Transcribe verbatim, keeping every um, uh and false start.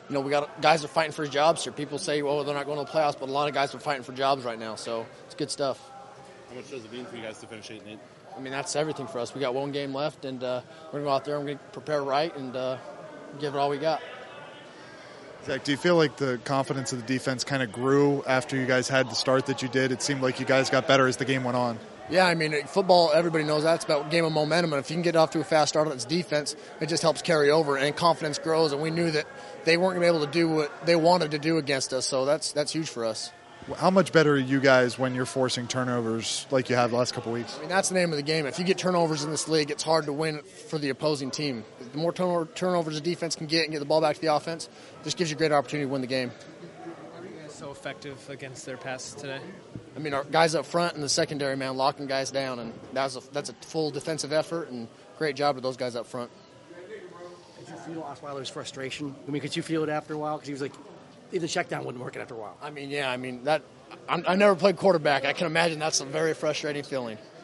you know, we got guys are fighting for jobs here. People say, well, they're not going to the playoffs, but a lot of guys are fighting for jobs right now. So it's good stuff. How much does it mean for you guys to finish eight and eight? I mean, that's everything for us. We got one game left, and uh, we're going to go out there and we're going to prepare right and uh, give it all we got. Zach, do you feel like the confidence of the defense kind of grew after you guys had the start that you did? It seemed like you guys got better as the game went on. Yeah, I mean, football, everybody knows that. It's about a game of momentum, and if you can get off to a fast start on its defense, it just helps carry over, and confidence grows, and we knew that they weren't going to be able to do what they wanted to do against us, so that's that's huge for us. How much better are you guys when you're forcing turnovers like you have the last couple of weeks? I mean, that's the name of the game. If you get turnovers in this league, it's hard to win for the opposing team. The more turnover, turnovers the defense can get and get the ball back to the offense, just gives you a great opportunity to win the game. How are you guys so effective against their passes today? I mean, our guys up front and the secondary, man, locking guys down, and that's a, that's a full defensive effort, and great job to those guys up front. Did you feel Osweiler's frustration? I mean, could you feel it after a while? Because he was like, the check down wasn't working after a while. I mean, yeah, I mean, that I'm, I never played quarterback. I can imagine that's a very frustrating feeling.